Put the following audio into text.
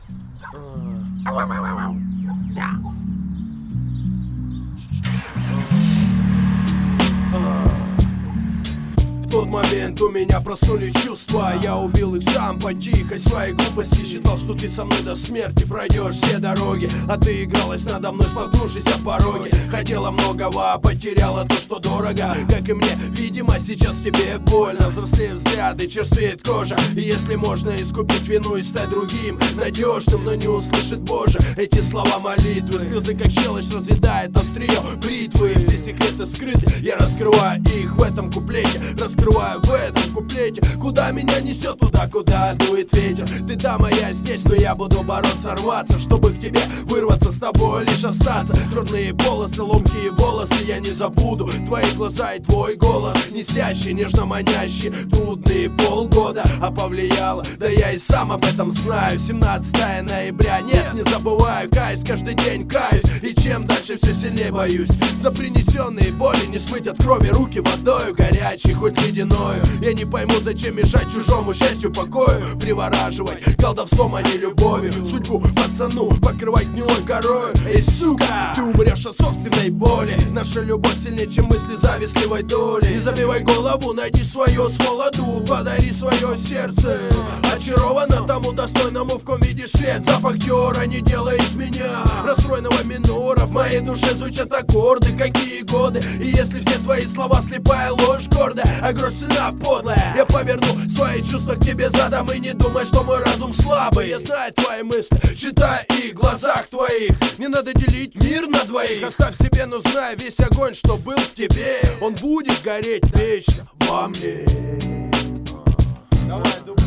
В тот момент у меня проснулись чувства. Я убил их сам по тихой своей глупости. Считал, что ты со мной до смерти пройдешь все дороги, а ты игралась надо мной, споткнувшись о пороге. Хотела многого, а потеряла то, что дорого. Как и мне, видимо, сейчас тебе больно. Взрослеют взгляды, черствеет кожа. И если можно искупить вину и стать другим, надежным, но не услышит Боже эти слова молитвы. Слезы как щелочь разъедает острие бритвы. Все секреты скрыты, я раскрываю их в этом куплете. Раскрываю в этом куплете. Куда меня несет, туда, куда дует ветер. Ты там, а я здесь, но я буду бороться, рваться, чтобы к тебе вырваться, с тобой лишь остаться. Черные полосы, ломкие волосы, я не забуду твои глаза и твой голос, несящий, нежно манящий. Трудные полгода, а повлияло, да я и сам об этом знаю. 17 ноября, нет, не забываю, каюсь, каждый день каюсь. И чем дальше, все сильнее боюсь. За принесенные боли не смыть от крови руки водою горячей, хоть ледяною. Я не пойму, зачем мешать чужому счастью, покою, привораживать колдовством, а не любовью. Судьбу пацану покрывать гнилой корою. Эй, сука, ты умрешь от собственной боли. Наша любовь сильнее, чем мысли завистливой доли. Не забивай голову, найди свое с молоду. Подари свое сердце очаровано тому достойному, в ком видишь свет. Запах Диора не делай из меня расстроенного минора. В моей душе звучат аккорды, какие годы. И если все твои слова слепая ложь гордая, а грош цена подлая, я поверну свои чувства к тебе задом. И не думай, что мой разум слабый. Я знаю твои мысли, читаю их в глазах твоих. Не надо делить мир на двоих. Оставь себе, но знай, весь огонь, что был в тебе, он будет гореть вечно во мне. Давай,